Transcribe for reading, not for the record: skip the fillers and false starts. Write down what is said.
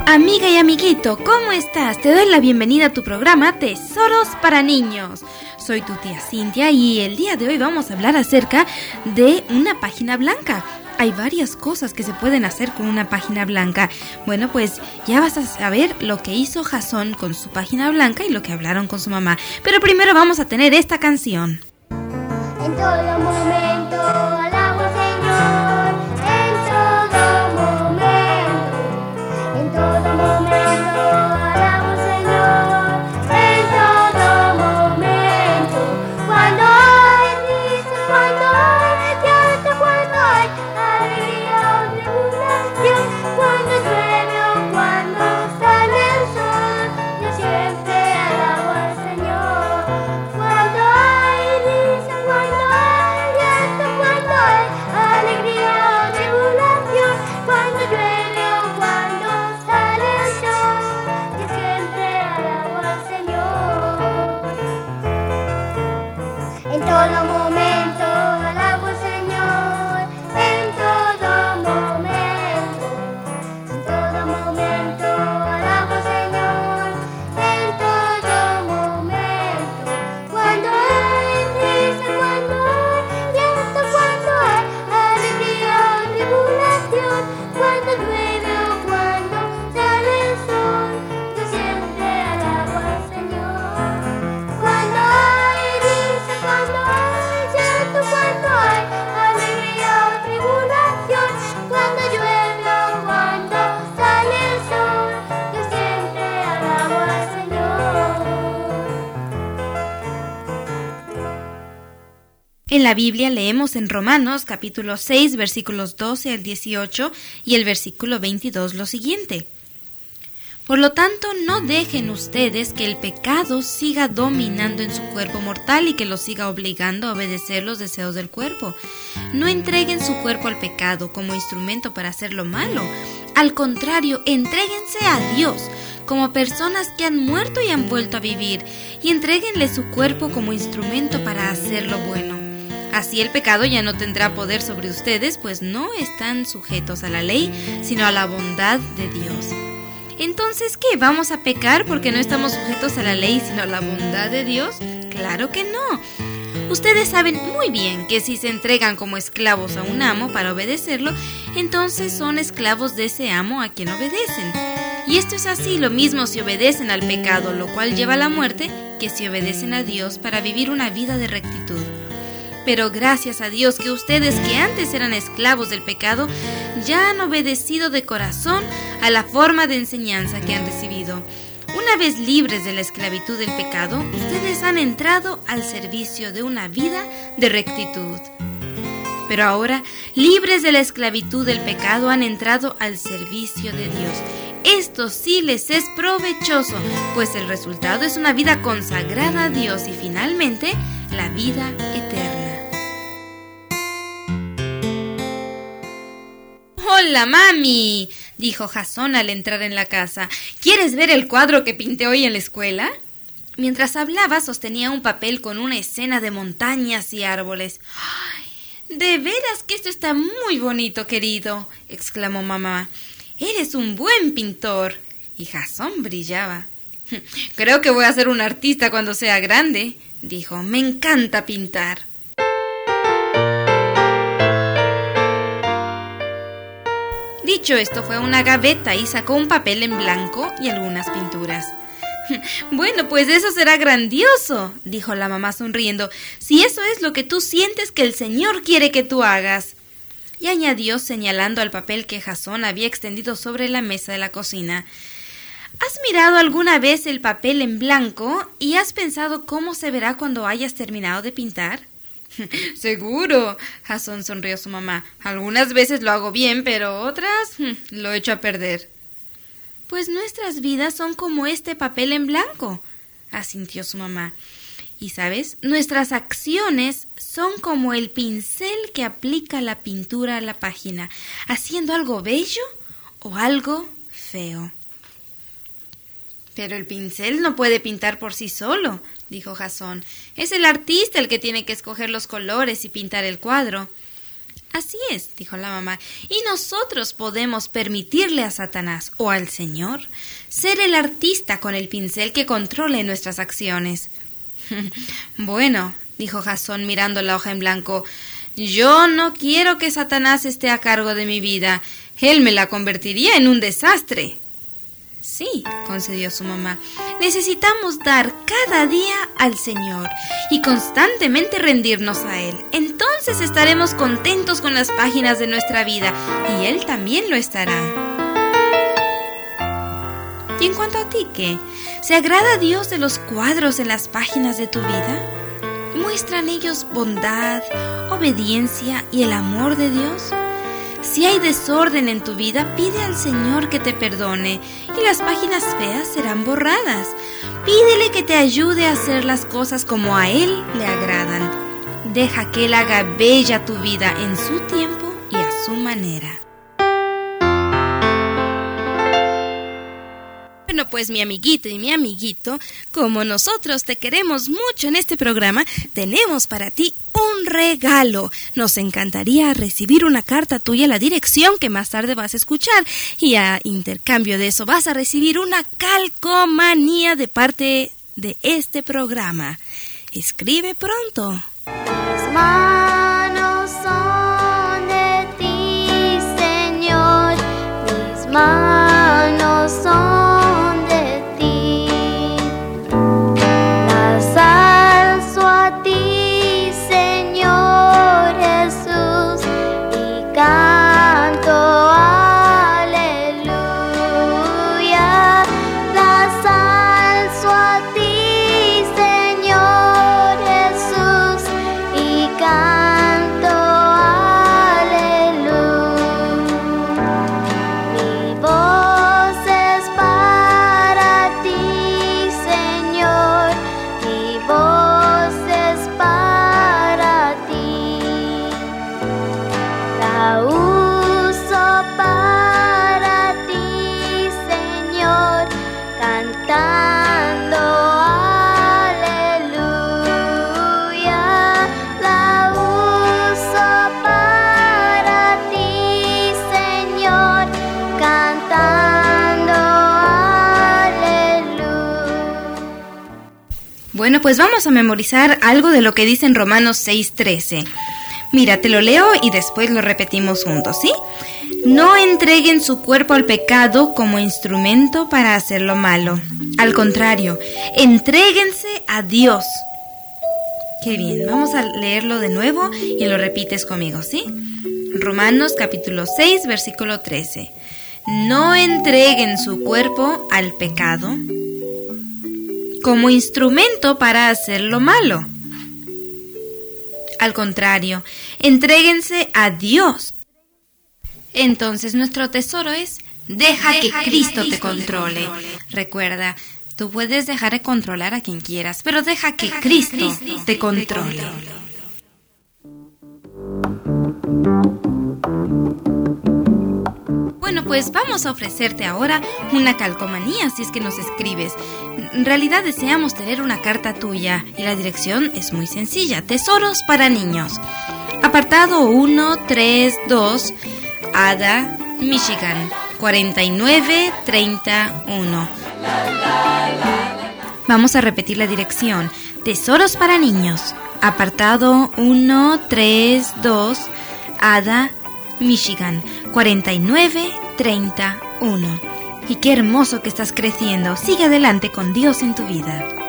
Amiga y amiguito, ¿cómo estás? Te doy la bienvenida a tu programa Tesoros para Niños. Soy tu tía Cintia y el día de hoy vamos a hablar acerca de una página blanca. Hay varias cosas que se pueden hacer con una página blanca. Bueno, pues ya vas a saber lo que hizo Jasón con su página blanca y lo que hablaron con su mamá. Pero primero vamos a tener esta canción. En todo momento alabo al Señor, en todo momento, en todo momento alabo al Señor, en todo momento. Cuando hay risa, cuando hay llanto, cuando hay alegría o tribulación, cuando llueve o cuando sale el sol, yo siempre alabo al Señor. Cuando hay risa, cuando hay llanto, cuando hay alegría o tribulación, cuando llueve o cuando sale el sol, yo siempre alabo al Señor. En todo momento alabo al Señor, en todo momento, en todo momento alabo al Señor, en todo momento. Cuando hay risa, cuando hay llanto, cuando hay alegría o tribulación, cuando llueve o cuando sale el sol, yo siempre alabo al Señor. Cuando hay risa, cuando hay llanto, cuando hay alegría o tribulación, cuando llueve o cuando sale el sol, yo siempre alabo al Señor. En la Biblia leemos en Romanos capítulo 6, versículos 12 al 18 y el versículo 22 lo siguiente. Por lo tanto, no dejen ustedes que el pecado siga dominando en su cuerpo mortal y que los siga obligando a obedecer los deseos del cuerpo. No entreguen su cuerpo al pecado como instrumento para hacer lo malo. Al contrario, entréguense a Dios como personas que han muerto y han vuelto a vivir, y entréguenle su cuerpo como instrumento para hacer lo bueno. Así el pecado ya no tendrá poder sobre ustedes, pues no están sujetos a la ley, sino a la bondad de Dios. Entonces, ¿qué? ¿Vamos a pecar porque no estamos sujetos a la ley, sino a la bondad de Dios? ¡Claro que no! Ustedes saben muy bien que si se entregan como esclavos a un amo para obedecerlo, entonces son esclavos de ese amo a quien obedecen. Y esto es así, lo mismo si obedecen al pecado, lo cual lleva a la muerte, que si obedecen a Dios para vivir una vida de rectitud. Pero gracias a Dios que ustedes que antes eran esclavos del pecado, ya han obedecido de corazón a la forma de enseñanza que han recibido. Una vez libres de la esclavitud del pecado, ustedes han entrado al servicio de una vida de rectitud. Pero ahora, libres de la esclavitud del pecado, han entrado al servicio de Dios. Esto sí les es provechoso, pues el resultado es una vida consagrada a Dios y finalmente la vida eterna. ¡Hola, mami!, dijo Jasón al entrar en la casa. ¿Quieres ver el cuadro que pinté hoy en la escuela? Mientras hablaba, sostenía un papel con una escena de montañas y árboles. ¡Ay! De veras que esto está muy bonito, querido, exclamó mamá. Eres un buen pintor. Y Jasón brillaba. Creo que voy a ser un artista cuando sea grande, dijo. Me encanta pintar. Dicho esto, fue a una gaveta y sacó un papel en blanco y algunas pinturas. Bueno, pues eso será grandioso, dijo la mamá sonriendo, si eso es lo que tú sientes que el Señor quiere que tú hagas. Y añadió señalando al papel que Jasón había extendido sobre la mesa de la cocina. ¿Has mirado alguna vez el papel en blanco y has pensado cómo se verá cuando hayas terminado de pintar? Seguro, Jasón sonrió a su mamá. Algunas veces lo hago bien, pero otras lo echo a perder. Pues nuestras vidas son como este papel en blanco, asintió su mamá. Y sabes, nuestras acciones son como el pincel que aplica la pintura a la página, haciendo algo bello o algo feo. Pero el pincel no puede pintar por sí solo, dijo Jasón. Es el artista el que tiene que escoger los colores y pintar el cuadro. Así es, dijo la mamá, y nosotros podemos permitirle a Satanás o al Señor ser el artista con el pincel que controle nuestras acciones. Bueno, dijo Jasón mirando la hoja en blanco, yo no quiero que Satanás esté a cargo de mi vida. Él me la convertiría en un desastre. Sí, concedió su mamá, necesitamos dar cada día al Señor y constantemente rendirnos a Él. Entonces estaremos contentos con las páginas de nuestra vida y Él también lo estará. Y en cuanto a ti, ¿qué? ¿Se agrada a Dios de los cuadros en las páginas de tu vida? ¿Muestran ellos bondad, obediencia y el amor de Dios? Si hay desorden en tu vida, pide al Señor que te perdone y las páginas feas serán borradas. Pídele que te ayude a hacer las cosas como a Él le agradan. Deja que Él haga bella tu vida en su tiempo y a su manera. Bueno, pues mi amiguito y mi amiguito, como nosotros te queremos mucho en este programa, tenemos para ti un regalo. Nos encantaría recibir una carta tuya a la dirección que más tarde vas a escuchar y a intercambio de eso vas a recibir una calcomanía de parte de este programa. Escribe pronto. Mis manos son de ti, Señor, mis manos son Bueno, pues vamos a memorizar algo de lo que dice en Romanos 6:13. Mira, te lo leo y después lo repetimos juntos, ¿sí? No entreguen su cuerpo al pecado como instrumento para hacer lo malo. Al contrario, entréguense a Dios. Qué bien, vamos a leerlo de nuevo y lo repites conmigo, ¿sí? Romanos capítulo 6, versículo 13. No entreguen su cuerpo al pecado como instrumento para hacer lo malo. Al contrario, entréguense a Dios. Entonces nuestro tesoro es, deja que Cristo te controle. Recuerda, tú puedes dejar de controlar a quien quieras, pero deja que Cristo te controle. Bueno, pues vamos a ofrecerte ahora una calcomanía si es que nos escribes. En realidad deseamos tener una carta tuya y la dirección es muy sencilla. Tesoros para niños. Apartado 132, Ada, Michigan, 4931. Vamos a repetir la dirección. Tesoros para niños. Apartado 132, Ada, Michigan, 4931. Y qué hermoso que estás creciendo. Sigue adelante con Dios en tu vida.